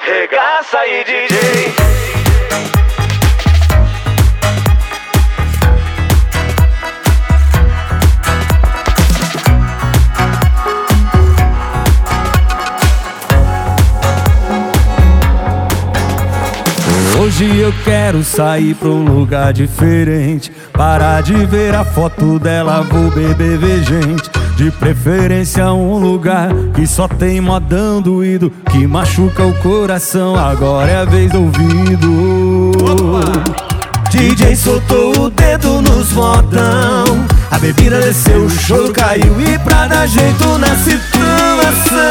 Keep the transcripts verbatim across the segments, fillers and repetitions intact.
Regaça aí, D J. Hoje eu quero sair pra um lugar diferente. Parar de ver a foto dela, vou beber, ver gente. De preferência um lugar que só tem modão doído, que machuca o coração, agora é a vez do ouvido. D J soltou o dedo nos modão, a bebida desceu, o choro caiu e pra dar jeito na situação.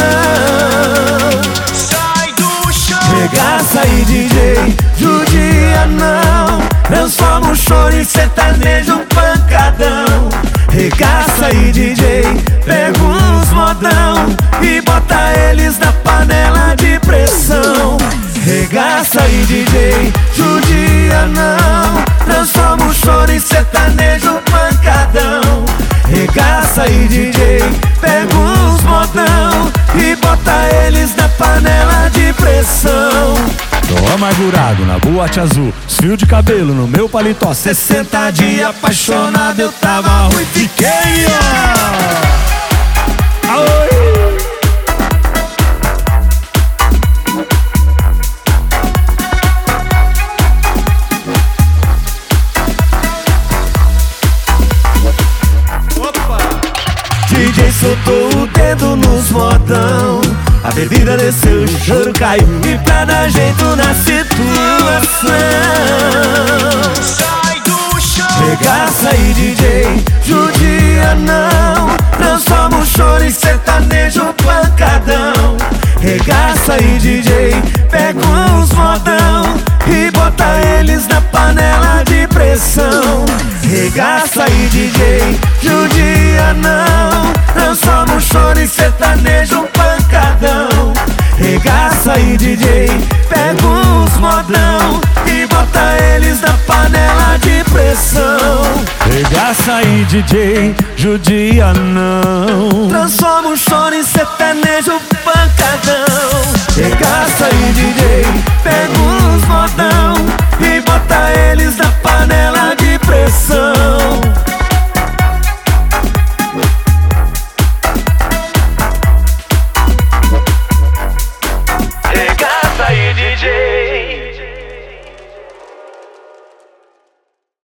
Regaça aí, D J, judia não, transforma o choro em sertanejo, um pancadão. Regaça aí, D J, pega uns modão e bota eles na panela de pressão. Regaça aí, D J, judia não, transforma o choro em sertanejo, um pancadão. Regaça aí, D J, pega uns modão e bota eles na panela de pressão. Tô amargurado na boate azul, os fios de cabelo no meu paletó. Sessenta dias apaixonado, eu tava ruim, fiquei, ó. Aoi. D J soltou o dedo nos modão, a bebida desceu, o choro caiu e pra dar jeito na situação. Sai do chão. Regaça aí, D J, judia não, transforma o choro em sertanejo, pancadão. Regaça aí, D J, pega uns modão e bota eles na panela de pressão. Regaça aí, D J, judia não, transforma o choro em sertanejo, pancadão. Regaça aí, D J, pega uns modão e bota eles na panela de pressão. Regaça aí, D J, judia não.